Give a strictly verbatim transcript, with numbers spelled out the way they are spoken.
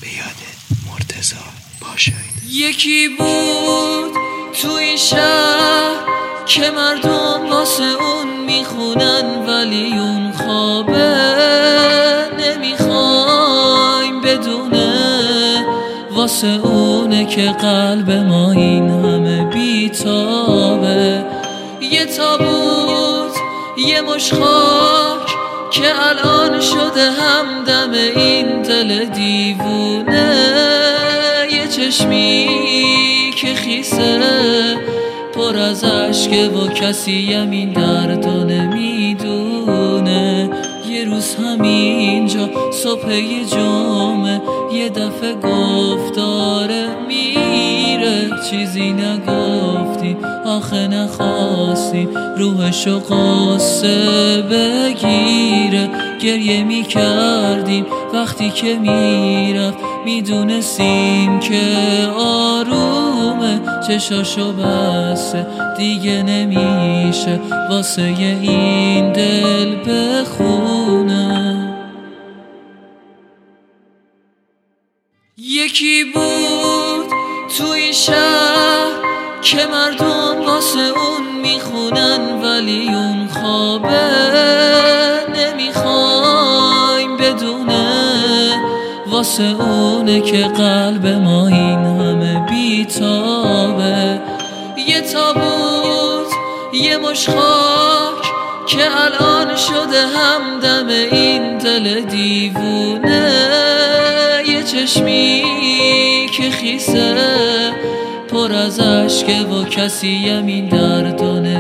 به یاد مرتضی پاشایید. یکی بود تو این شهر که مردم واسه اون میخونن، ولی اون خوابه نمیخوایم بدونه، واسه اونه که قلب ما این همه بیتابه. یه تابوت یه مش خاک که الان شده همدم این دل دیوونه، یه چشمی که خیسه پر از عشقه و کسی همین دردو نمیدونه. یه روز همینجا صبح یه جمعه یه دفعه گفتاره میره، چیزی نگفتی آخه نخواستی روحشو قصه بگیره. گریه میکردیم وقتی که میرفت، میدونستیم که آرومه، چشاشو بسته دیگه نمیشه واسه این دل بخونه. یکی بود تو این شهر که مردم واسه اون میخونن، ولی اون خوابه نمیخوایم بدونه، واسه اونه که قلب ما این همه بیتابه. یه تابوت یه مش خاک که الان شده همدم این دل دیوونه، یه چشمی که خیسه پر از عشقه و کسی همین دردو